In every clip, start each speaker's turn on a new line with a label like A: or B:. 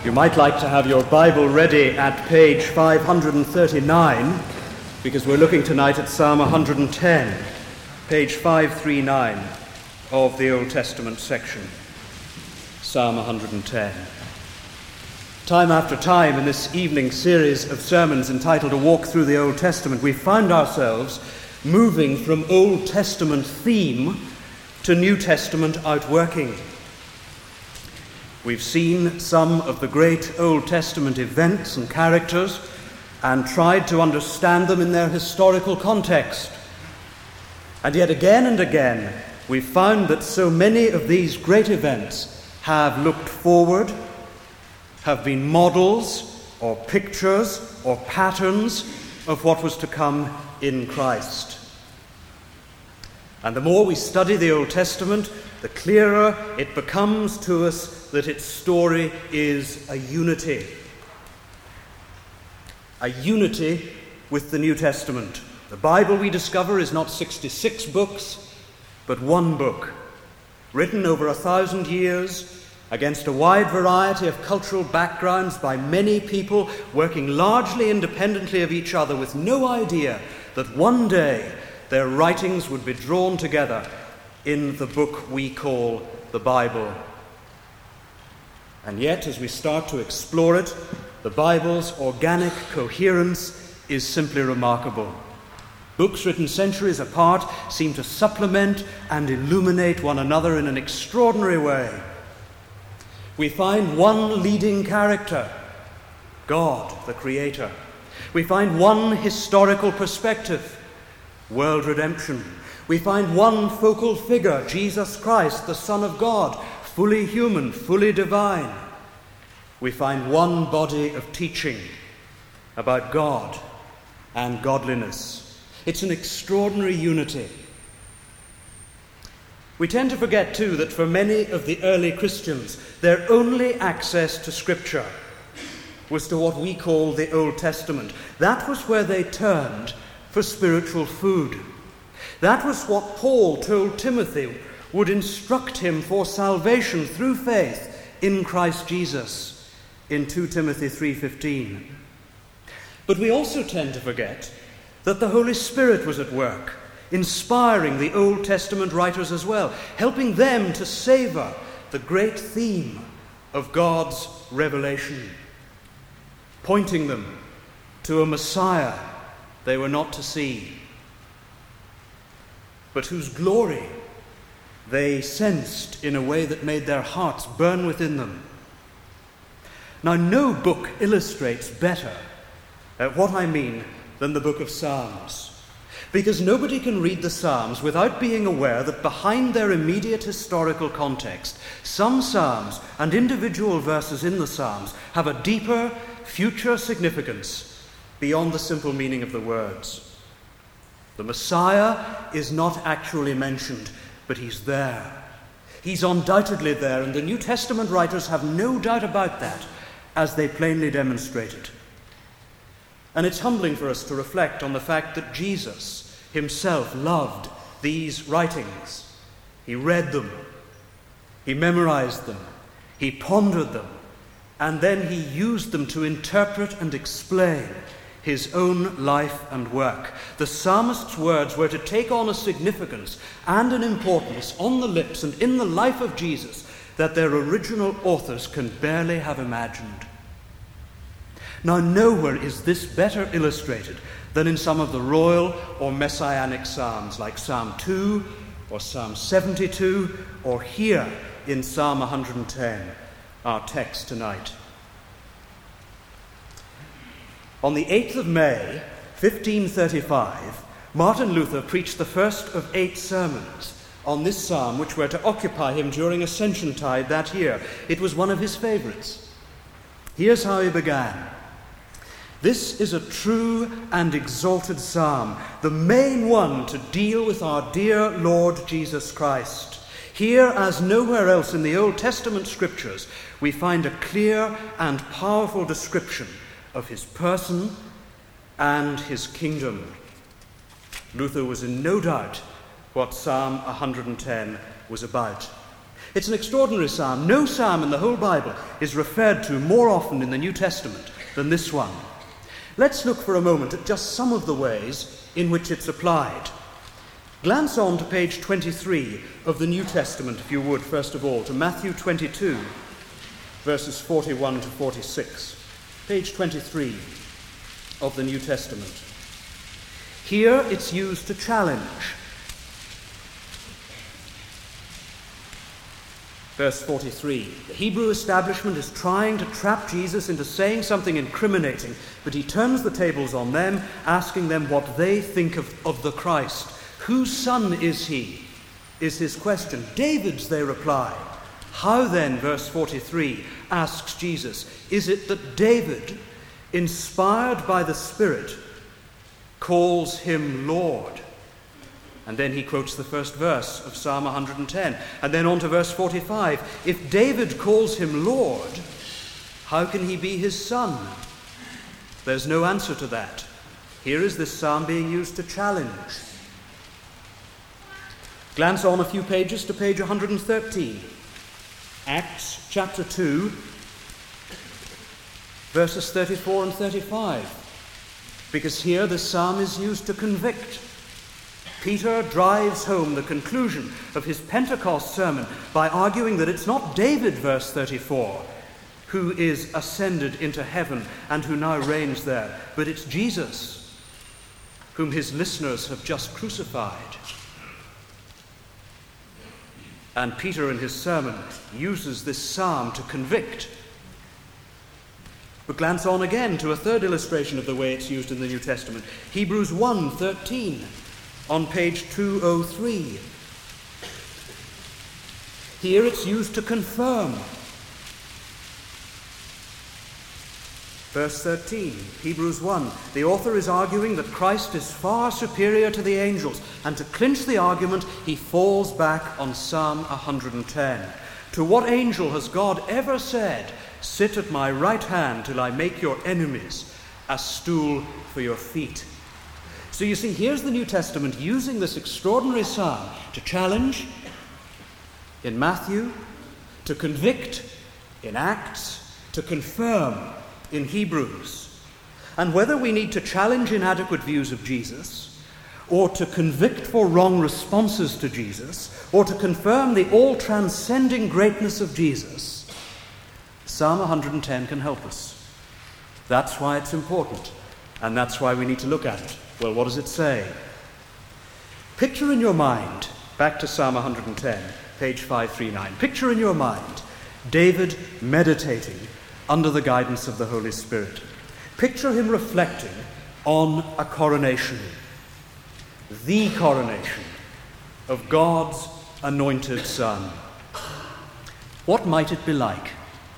A: You might like to have your Bible ready at page 539, because we're looking tonight at Psalm 110, page 539 of the Old Testament section. Psalm 110. Time after time in this evening series of sermons entitled A Walk Through the Old Testament, we found ourselves moving from Old Testament theme to New Testament outworking. We've seen some of the great Old Testament events and characters and tried to understand them in their historical context. And yet again and again, we've found that so many of these great events have looked forward, have been models or pictures or patterns of what was to come in Christ. And the more we study the Old Testament, the clearer it becomes to us that its story is a unity. A unity with the New Testament. The Bible, we discover, is not 66 books, but one book, written over 1,000 years against a wide variety of cultural backgrounds by many people working largely independently of each other with no idea that one day their writings would be drawn together in the book we call the Bible. And yet, as we start to explore it, the Bible's organic coherence is simply remarkable. Books written centuries apart seem to supplement and illuminate one another in an extraordinary way. We find one leading character, God, the Creator. We find one historical perspective, world redemption. We find one focal figure, Jesus Christ, the Son of God, fully human, fully divine. We find one body of teaching about God and godliness. It's an extraordinary unity. We tend to forget, too, that for many of the early Christians, their only access to Scripture was to what we call the Old Testament. That was where they turned for spiritual food. That was what Paul told Timothy would instruct him for salvation through faith in Christ Jesus in 2 Timothy 3:15. But we also tend to forget that the Holy Spirit was at work, inspiring the Old Testament writers as well, helping them to savor the great theme of God's revelation, pointing them to a Messiah they were not to see, but whose glory they sensed in a way that made their hearts burn within them. Now, no book illustrates better what I mean than the book of Psalms, because nobody can read the Psalms without being aware that behind their immediate historical context, some Psalms and individual verses in the Psalms have a deeper, future significance beyond the simple meaning of the words. The Messiah is not actually mentioned, but he's there. He's undoubtedly there, and the New Testament writers have no doubt about that, as they plainly demonstrated. And it's humbling for us to reflect on the fact that Jesus himself loved these writings. He read them, he memorized them, he pondered them, and then he used them to interpret and explain his own life and work. The psalmist's words were to take on a significance and an importance on the lips and in the life of Jesus that their original authors can barely have imagined. Now, nowhere is this better illustrated than in some of the royal or messianic psalms, like Psalm 2 or Psalm 72, or here in Psalm 110, our text tonight. On the 8th of May, 1535, Martin Luther preached the first of 8 sermons on this psalm, which were to occupy him during Ascensiontide that year. It was one of his favorites. Here's how he began. This is a true and exalted psalm, the main one to deal with our dear Lord Jesus Christ. Here, as nowhere else in the Old Testament scriptures, we find a clear and powerful description of his person and his kingdom. Luther was in no doubt what Psalm 110 was about. It's an extraordinary psalm. No psalm in the whole Bible is referred to more often in the New Testament than this one. Let's look for a moment at just some of the ways in which it's applied. Glance on to page 23 of the New Testament, if you would, first of all, to Matthew 22, verses 41 to 46. Page 23 of the New Testament. Here it's used to challenge. Verse 43, the Hebrew establishment is trying to trap Jesus into saying something incriminating, but he turns the tables on them, asking them what they think of the Christ. Whose son is he? Is his question. David's, they reply. How then, verse 43, asks Jesus, is it that David, inspired by the Spirit, calls him Lord? And then he quotes the first verse of Psalm 110. And then on to verse 45. If David calls him Lord, how can he be his son? There's no answer to that. Here is this psalm being used to challenge. Glance on a few pages to page 113. Acts chapter 2, verses 34 and 35. Because here the psalm is used to convict. Peter drives home the conclusion of his Pentecost sermon by arguing that it's not David, verse 34, who is ascended into heaven and who now reigns there, but it's Jesus, whom his listeners have just crucified. And Peter in his sermon uses this psalm to convict. But glance on again to a third illustration of the way it's used in the New Testament. Hebrews 1:13. On page 203. Here it's used to confirm. Verse 13, Hebrews 1. The author is arguing that Christ is far superior to the angels, and to clinch the argument, he falls back on Psalm 110. To what angel has God ever said, "Sit at my right hand till I make your enemies a stool for your feet"? So you see, here's the New Testament using this extraordinary psalm to challenge in Matthew, to convict in Acts, to confirm in Hebrews. And whether we need to challenge inadequate views of Jesus, or to convict for wrong responses to Jesus, or to confirm the all-transcending greatness of Jesus, Psalm 110 can help us. That's why it's important, and that's why we need to look at it. Well, what does it say? Picture in your mind, back to Psalm 110, page 539. Picture in your mind David meditating under the guidance of the Holy Spirit. Picture him reflecting on a coronation, the coronation of God's anointed Son. What might it be like?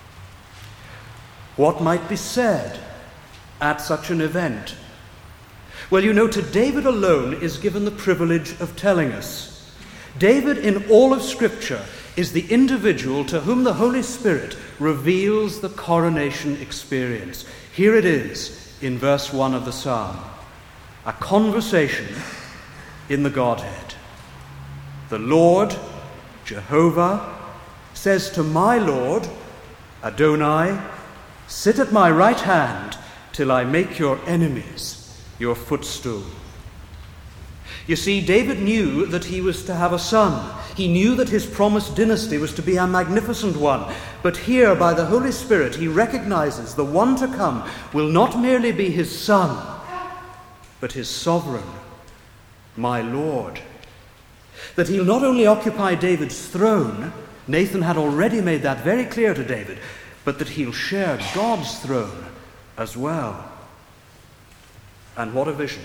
A: What might be said at such an event? Well, you know, to David alone is given the privilege of telling us. David, in all of Scripture, is the individual to whom the Holy Spirit reveals the coronation experience. Here it is in verse 1 of the psalm. A conversation in the Godhead. The Lord, Jehovah, says to my Lord, Adonai, sit at my right hand till I make your enemies your footstool. You see, David knew that he was to have a son. He knew that his promised dynasty was to be a magnificent one. But here, by the Holy Spirit, he recognizes the one to come will not merely be his son, but his sovereign, my Lord. That he'll not only occupy David's throne, Nathan had already made that very clear to David, but that he'll share God's throne as well. And what a vision.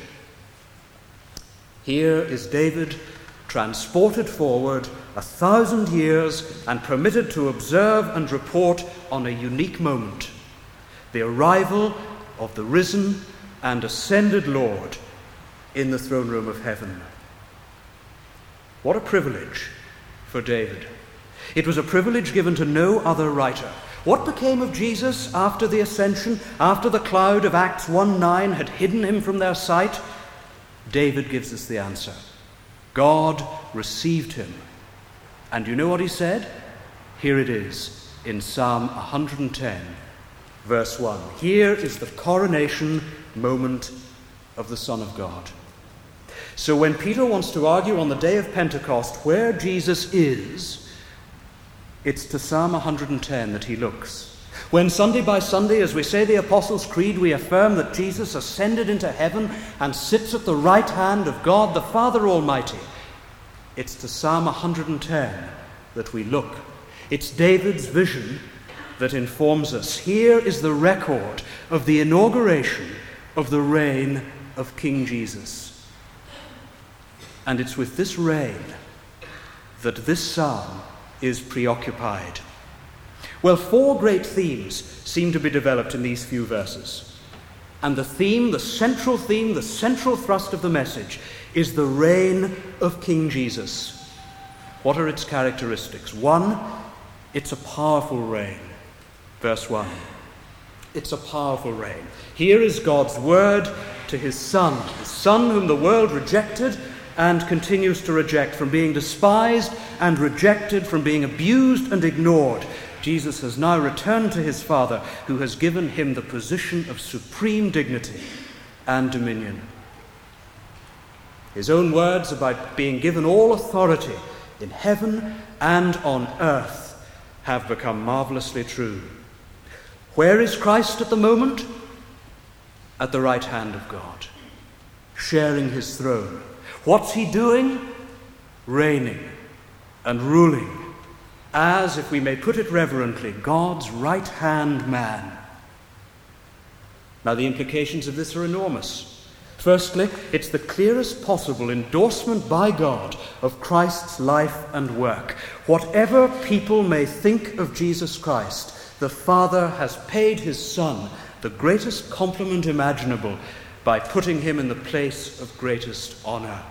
A: Here is David transported forward 1,000 years and permitted to observe and report on a unique moment, the arrival of the risen and ascended Lord in the throne room of heaven. What a privilege for David. It was a privilege given to no other writer. What became of Jesus after the ascension, after the cloud of Acts 1:9 had hidden him from their sight? David gives us the answer. God received him. And you know what he said? Here it is in Psalm 110, verse 1. Here is the coronation moment of the Son of God. So when Peter wants to argue on the day of Pentecost where Jesus is, it's to Psalm 110 that he looks. When Sunday by Sunday, as we say the Apostles' Creed, we affirm that Jesus ascended into heaven and sits at the right hand of God the Father Almighty, it's to Psalm 110 that we look. It's David's vision that informs us. Here is the record of the inauguration of the reign of King Jesus. And it's with this reign that this psalm is preoccupied. Well, 4 great themes seem to be developed in these few verses. And the central thrust of the message is the reign of King Jesus. What are its characteristics? 1, it's a powerful reign. Verse 1. It's a powerful reign. Here is God's word to his Son whom the world rejected and continues to reject, from being despised and rejected, from being abused and ignored. Jesus has now returned to his Father, who has given him the position of supreme dignity and dominion. His own words about being given all authority in heaven and on earth have become marvelously true. Where is Christ at the moment? At the right hand of God, sharing his throne. What's he doing? Reigning and ruling as, if we may put it reverently, God's right-hand man. Now, the implications of this are enormous. Firstly, it's the clearest possible endorsement by God of Christ's life and work. Whatever people may think of Jesus Christ, the Father has paid his Son the greatest compliment imaginable by putting him in the place of greatest honour.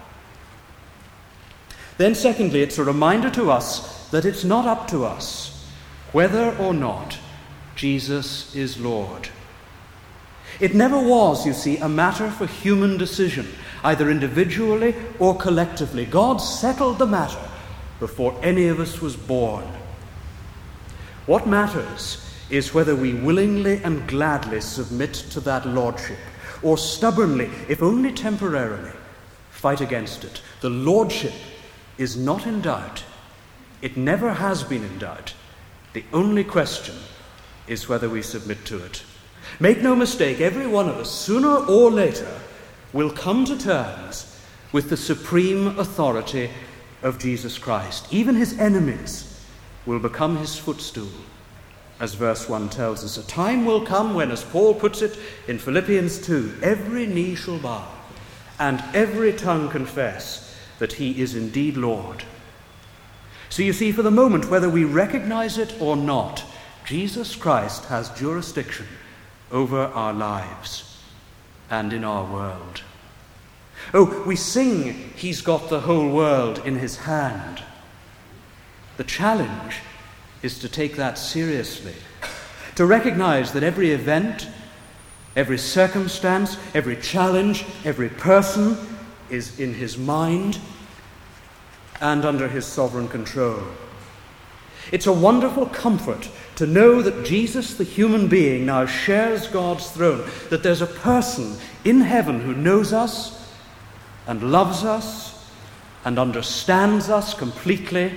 A: Then secondly, it's a reminder to us that it's not up to us whether or not Jesus is Lord. It never was, you see, a matter for human decision, either individually or collectively. God settled the matter before any of us was born. What matters is whether we willingly and gladly submit to that lordship, or stubbornly, if only temporarily, fight against it. The lordship is not in doubt. It never has been in doubt. The only question is whether we submit to it. Make no mistake, every one of us, sooner or later, will come to terms with the supreme authority of Jesus Christ. Even his enemies will become his footstool, as verse 1 tells us. A time will come when, as Paul puts it in Philippians 2, every knee shall bow and every tongue confess that he is indeed Lord. So you see, for the moment, whether we recognize it or not, Jesus Christ has jurisdiction over our lives and in our world. Oh, we sing, he's got the whole world in his hand. The challenge is to take that seriously, to recognize that every event, every circumstance, every challenge, every person is in his mind and under his sovereign control. It's a wonderful comfort to know that Jesus, the human being, now shares God's throne, that there's a person in heaven who knows us and loves us and understands us completely,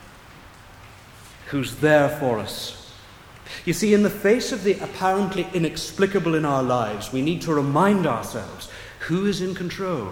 A: who's there for us. You see, in the face of the apparently inexplicable in our lives, we need to remind ourselves who is in control.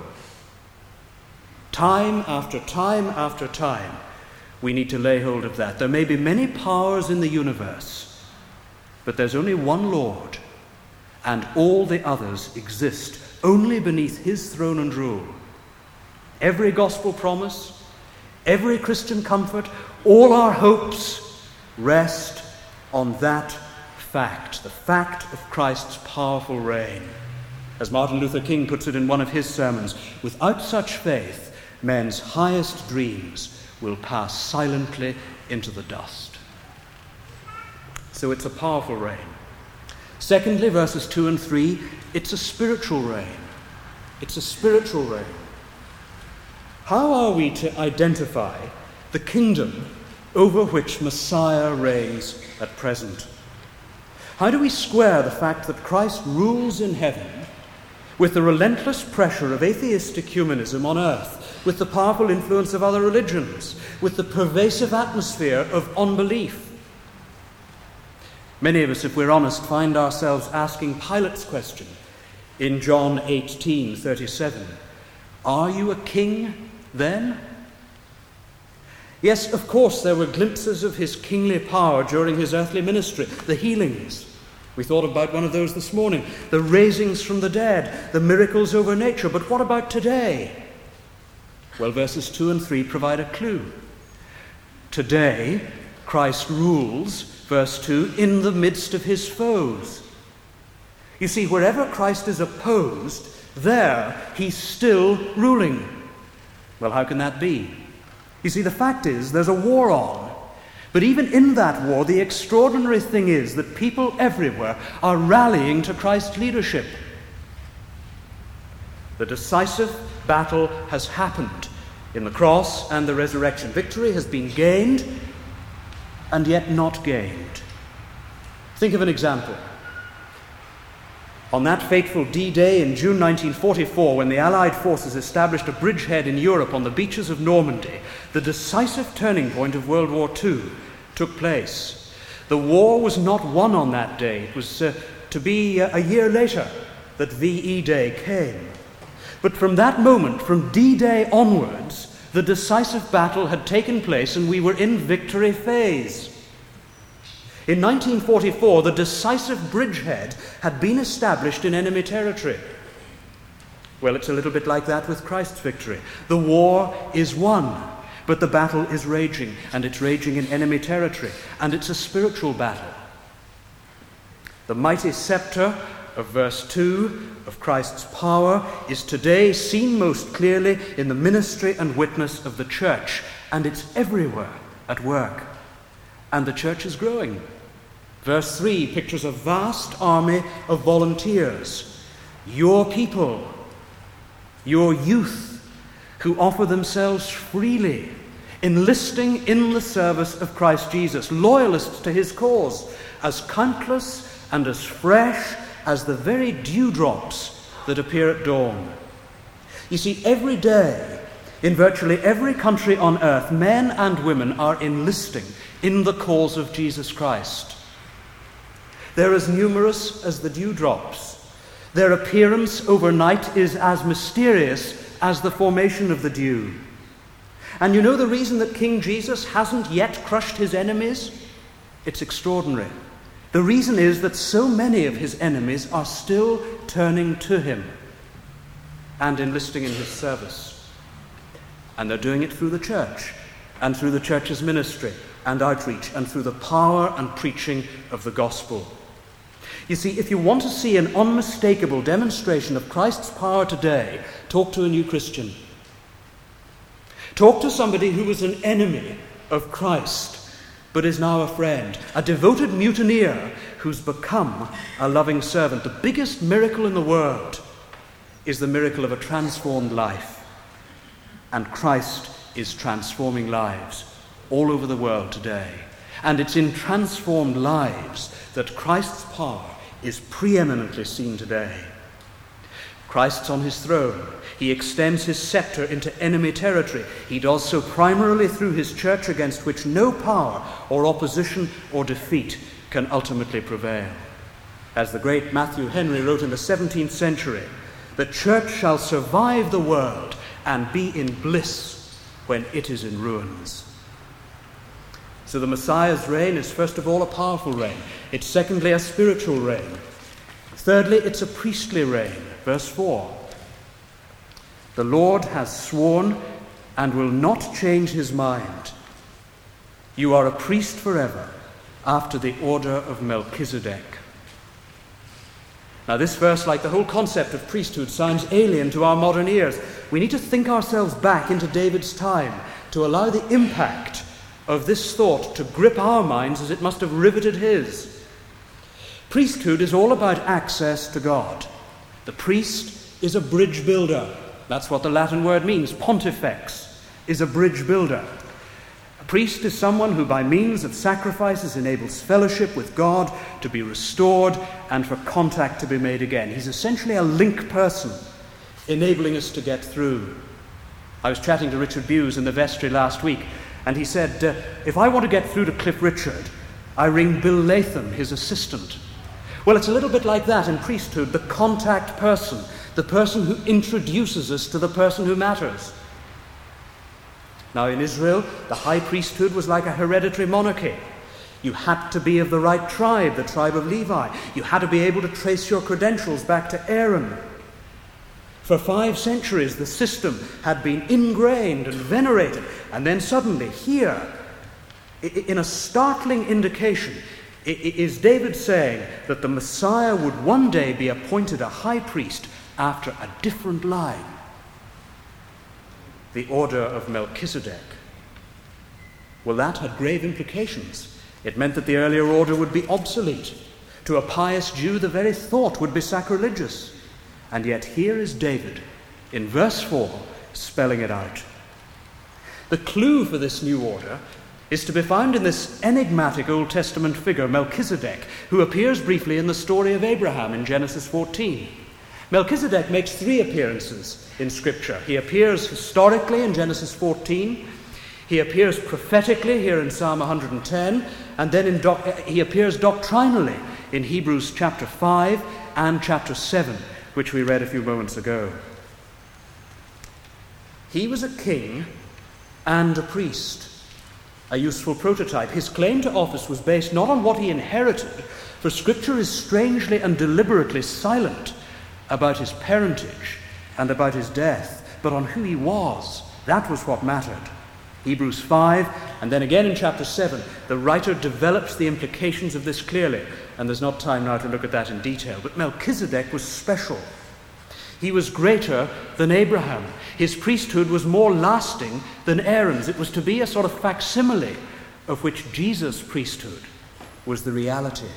A: Time after time after time, we need to lay hold of that. There may be many powers in the universe, but there's only one Lord, and all the others exist only beneath his throne and rule. Every gospel promise, every Christian comfort, all our hopes rest on that fact, the fact of Christ's powerful reign. As Martin Luther King puts it in one of his sermons, without such faith, men's highest dreams will pass silently into the dust. So it's a powerful reign. Secondly, verses 2 and 3, it's a spiritual reign. It's a spiritual reign. How are we to identify the kingdom over which Messiah reigns at present. How do we square the fact that Christ rules in heaven with the relentless pressure of atheistic humanism on earth, with the powerful influence of other religions, with the pervasive atmosphere of unbelief? Many of us, if we're honest, find ourselves asking Pilate's question in John 18:37. Are you a king then? Yes, of course, there were glimpses of his kingly power during his earthly ministry. The healings. We thought about one of those this morning. The raisings from the dead. The miracles over nature. But what about today? Well, verses 2 and 3 provide a clue. Today, Christ rules, verse 2, in the midst of his foes. You see, wherever Christ is opposed, there he's still ruling. Well, how can that be? You see, the fact is, there's a war on. But even in that war, the extraordinary thing is that people everywhere are rallying to Christ's leadership. The decisive battle has happened in the cross and the resurrection. Victory has been gained and yet not gained. Think of an example. On that fateful D-Day in June 1944, when the Allied forces established a bridgehead in Europe on the beaches of Normandy, the decisive turning point of World War II took place. The war was not won on that day. It was to be a year later that VE Day came. But from that moment, from D-Day onwards, the decisive battle had taken place and we were in victory phase. In 1944, the decisive bridgehead had been established in enemy territory. Well, it's a little bit like that with Christ's victory. The war is won, but the battle is raging, and it's raging in enemy territory, and it's a spiritual battle. The mighty scepter of verse 2 of Christ's power is today seen most clearly in the ministry and witness of the church, and it's everywhere at work. And the church is growing. Verse 3 pictures a vast army of volunteers, your people, your youth, who offer themselves freely, enlisting in the service of Christ Jesus, loyalists to his cause, as countless and as fresh as the very dewdrops that appear at dawn. You see, every day, in virtually every country on earth, men and women are enlisting in the cause of Jesus Christ. They're as numerous as the dewdrops. Their appearance overnight is as mysterious as the formation of the dew. And you know the reason that King Jesus hasn't yet crushed his enemies? It's extraordinary. The reason is that so many of his enemies are still turning to him and enlisting in his service. And they're doing it through the church and through the church's ministry and outreach and through the power and preaching of the gospel. You see, if you want to see an unmistakable demonstration of Christ's power today, talk to a new Christian. Talk to somebody who was an enemy of Christ, but is now a friend, a devoted mutineer who's become a loving servant. The biggest miracle in the world is the miracle of a transformed life. And Christ is transforming lives all over the world today. And it's in transformed lives that Christ's power is preeminently seen today. Christ's on his throne. He extends his scepter into enemy territory. He does so primarily through his church, against which no power or opposition or defeat can ultimately prevail. As the great Matthew Henry wrote in the 17th century, the church shall survive the world and be in bliss when it is in ruins. So the Messiah's reign is first of all a powerful reign. It's secondly a spiritual reign. Thirdly, it's a priestly reign. Verse 4. The Lord has sworn and will not change his mind. You are a priest forever, after the order of Melchizedek. Now this verse, like the whole concept of priesthood, sounds alien to our modern ears. We need to think ourselves back into David's time to allow the impact of this thought to grip our minds as it must have riveted his. Priesthood is all about access to God. The priest is a bridge builder. That's what the Latin word means. Pontifex is a bridge builder. priest is someone who by means of sacrifices enables fellowship with God to be restored and for contact to be made again. He's essentially a link person, enabling us to get through. I was chatting to Richard Buse in the vestry last week, and he said, if I want to get through to Cliff Richard, I ring Bill Latham, his assistant. Well, it's a little bit like that in priesthood, the contact person, the person who introduces us to the person who matters. Now, in Israel, the high priesthood was like a hereditary monarchy. You had to be of the right tribe, the tribe of Levi. You had to be able to trace your credentials back to Aaron. For 5 centuries, the system had been ingrained and venerated. And then suddenly, here, in a startling indication, is David saying that the Messiah would one day be appointed a high priest after a different line. The order of Melchizedek. Well, that had grave implications. It meant that the earlier order would be obsolete. To a pious Jew, the very thought would be sacrilegious. And yet here is David, in verse 4, spelling it out. The clue for this new order is to be found in this enigmatic Old Testament figure, Melchizedek, who appears briefly in the story of Abraham in Genesis 14. Melchizedek makes 3 appearances in Scripture. He appears historically in Genesis 14, he appears prophetically here in Psalm 110, and then he appears doctrinally in Hebrews chapter 5 and chapter 7, which we read a few moments ago. He was a king and a priest, a useful prototype. His claim to office was based not on what he inherited, for Scripture is strangely and deliberately silent about his parentage and about his death, but on who he was. That was what mattered. Hebrews 5, and then again in chapter 7, the writer develops the implications of this clearly, and there's not time now to look at that in detail. But Melchizedek was special. He was greater than Abraham. His priesthood was more lasting than Aaron's. It was to be a sort of facsimile of which Jesus' priesthood was the reality.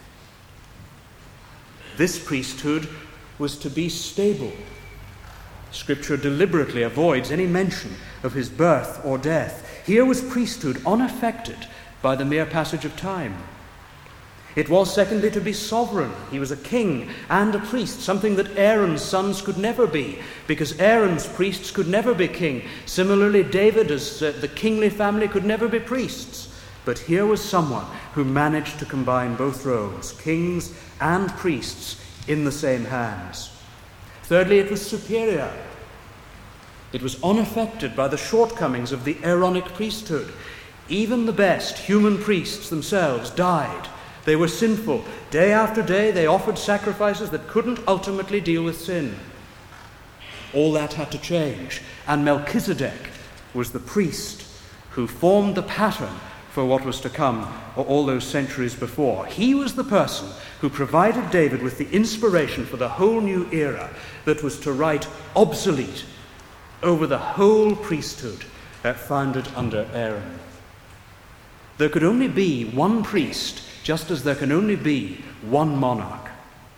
A: This priesthood was to be stable. Scripture deliberately avoids any mention of his birth or death. Here was priesthood unaffected by the mere passage of time. It was, secondly, to be sovereign. He was a king and a priest, something that Aaron's sons could never be, because Aaron's priests could never be king. Similarly, David, as the kingly family, could never be priests. But here was someone who managed to combine both roles, kings and priests, in the same hands. Thirdly, it was superior. It was unaffected by the shortcomings of the Aaronic priesthood. Even the best human priests themselves died. They were sinful. Day after day, they offered sacrifices that couldn't ultimately deal with sin. All that had to change. And Melchizedek was the priest who formed the pattern for what was to come all those centuries before. He was the person who provided David with the inspiration for the whole new era that was to write obsolete over the whole priesthood founded under Aaron. There could only be one priest, just as there can only be one monarch.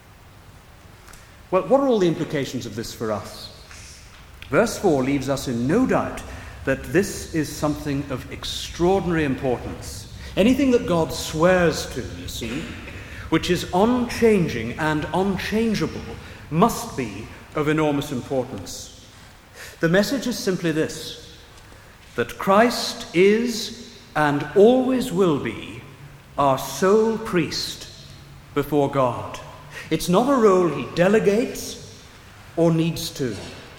A: Well, what are all the implications of this for us? Verse 4 leaves us in no doubt that this is something of extraordinary importance. Anything that God swears to, you see, which is unchanging and unchangeable, must be of enormous importance. The message is simply this, that Christ is and always will be our sole priest before God. It's not a role he delegates or needs to.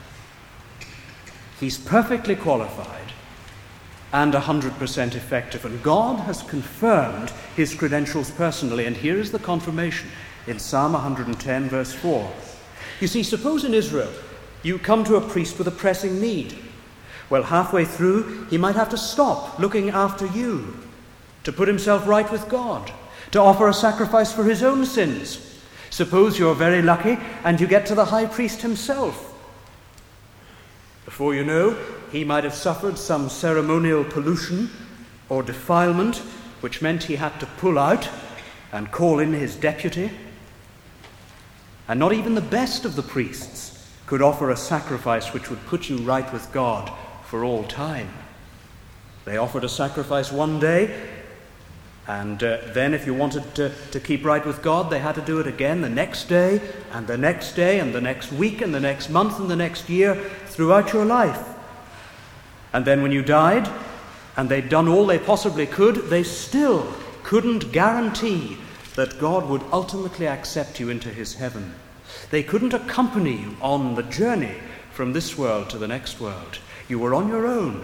A: He's perfectly qualified and 100% effective, and God has confirmed his credentials personally, and here is the confirmation in Psalm 110, verse 4. You see, suppose in Israel you come to a priest with a pressing need. Well, halfway through, he might have to stop looking after you, to put himself right with God, to offer a sacrifice for his own sins. Suppose you're very lucky and you get to the high priest himself. Before you know, he might have suffered some ceremonial pollution or defilement, which meant he had to pull out and call in his deputy. And not even the best of the priests could offer a sacrifice which would put you right with God for all time. They offered a sacrifice one day, and then if you wanted to keep right with God, they had to do it again the next day, and the next day, and the next week, and the next month, and the next year, throughout your life. And then when you died, and they'd done all they possibly could, they still couldn't guarantee that God would ultimately accept you into his heaven. They couldn't accompany you on the journey from this world to the next world. You were on your own.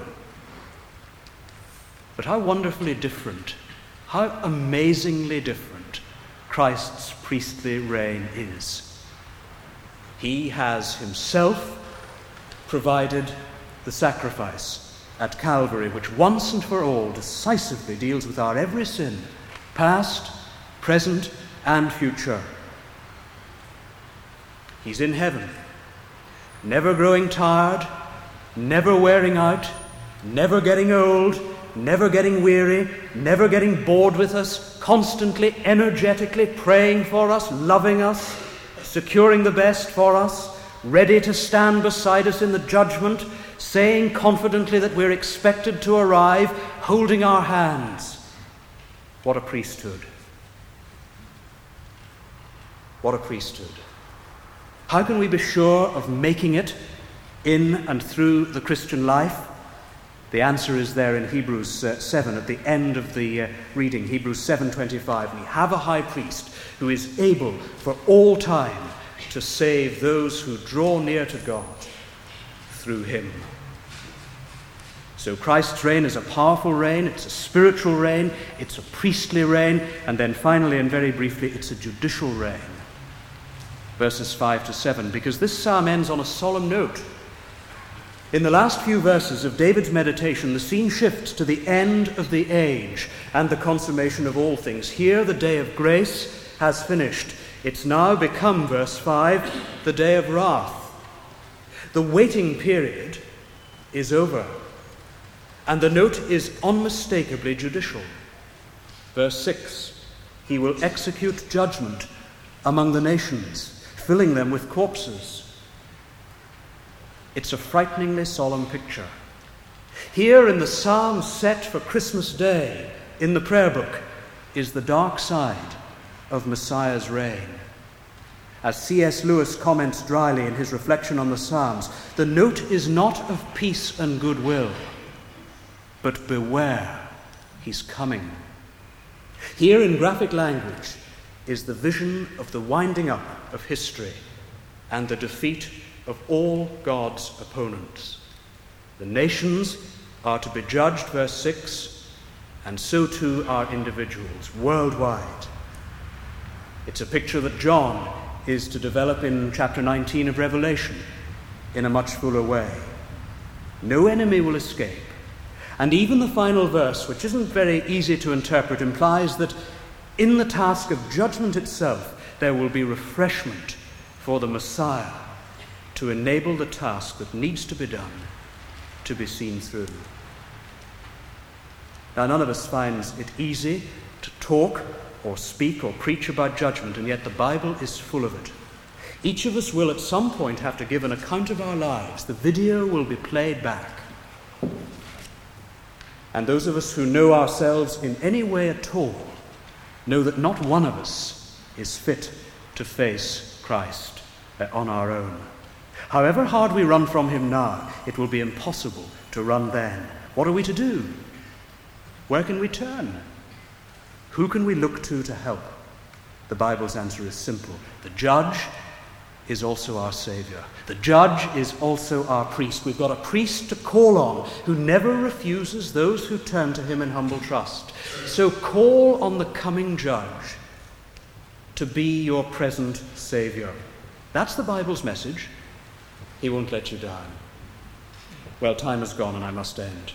A: But how wonderfully different, how amazingly different Christ's priestly reign is. He has himself provided the sacrifice at Calvary, which once and for all decisively deals with our every sin, past, present, and future. He's in heaven, never growing tired, never wearing out, never getting old, never getting weary, never getting bored with us, constantly, energetically praying for us, loving us, securing the best for us, ready to stand beside us in the judgment, saying confidently that we're expected to arrive, holding our hands. What a priesthood. What a priesthood. How can we be sure of making it in and through the Christian life? The answer is there in Hebrews 7 at the end of the reading, Hebrews 7:25. We have a high priest who is able for all time to save those who draw near to God through him. So Christ's reign is a powerful reign, it's a spiritual reign, it's a priestly reign, and then finally and very briefly, it's a judicial reign. Verses 5 to 7, because this psalm ends on a solemn note. In the last few verses of David's meditation, the scene shifts to the end of the age and the consummation of all things. Here, the day of grace has finished. It's now become, verse 5, the day of wrath. The waiting period is over, and the note is unmistakably judicial. Verse 6, he will execute judgment among the nations, filling them with corpses. It's a frighteningly solemn picture. Here in the psalm set for Christmas Day in the prayer book is the dark side of Messiah's reign. As C.S. Lewis comments dryly in his reflection on the Psalms, the note is not of peace and goodwill, but beware, he's coming. Here in graphic language is the vision of the winding up of history and the defeat of all God's opponents. The nations are to be judged, verse 6, and so too are individuals worldwide. It's a picture that John is to develop in chapter 19 of Revelation in a much fuller way. No enemy will escape. And even the final verse, which isn't very easy to interpret, implies that in the task of judgment itself, there will be refreshment for the Messiah to enable the task that needs to be done to be seen through. Now, none of us finds it easy to talk or speak or preach about judgment, and yet the Bible is full of it. Each of us will at some point have to give an account of our lives. The video will be played back. And those of us who know ourselves in any way at all know that not one of us is fit to face Christ on our own. However hard we run from him now, it will be impossible to run then. What are we to do? Where can we turn? Who can we look to help? The Bible's answer is simple. The judge is also our Savior. The judge is also our priest. We've got a priest to call on who never refuses those who turn to him in humble trust. So call on the coming judge to be your present Savior. That's the Bible's message. He won't let you down. Well, time has gone and I must end.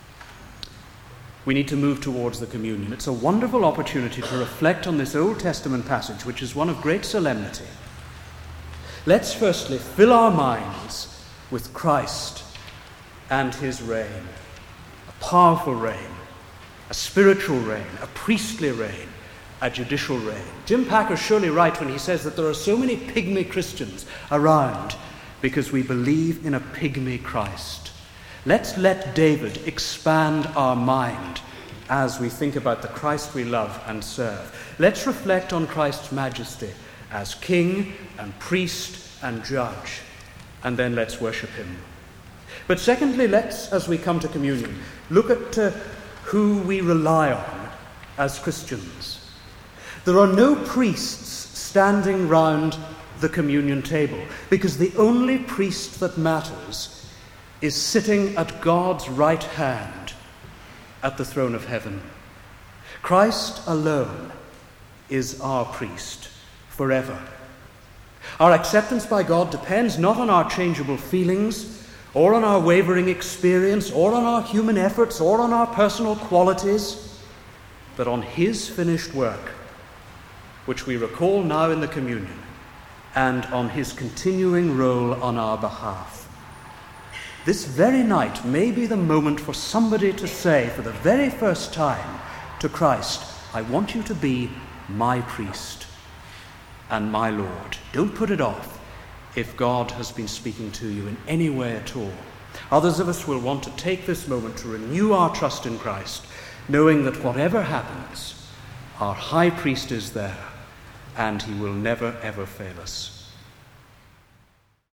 A: We need to move towards the communion. It's a wonderful opportunity to reflect on this Old Testament passage, which is one of great solemnity. Let's firstly fill our minds with Christ and his reign. A powerful reign, a spiritual reign, a priestly reign, a judicial reign. Jim Packer's surely right when he says that there are so many pygmy Christians around because we believe in a pygmy Christ. Let's let David expand our mind as we think about the Christ we love and serve. Let's reflect on Christ's majesty as king and priest and judge, and then let's worship him. But secondly, let's, as we come to communion, look at who we rely on as Christians. There are no priests standing round the communion table, because the only priest that matters is sitting at God's right hand at the throne of heaven. Christ alone is our priest forever. Our acceptance by God depends not on our changeable feelings, or on our wavering experience, or on our human efforts, or on our personal qualities, but on his finished work, which we recall now in the communion, and on his continuing role on our behalf. This very night may be the moment for somebody to say for the very first time to Christ, I want you to be my priest and my Lord. Don't put it off if God has been speaking to you in any way at all. Others of us will want to take this moment to renew our trust in Christ, knowing that whatever happens, our high priest is there, and he will never ever fail us.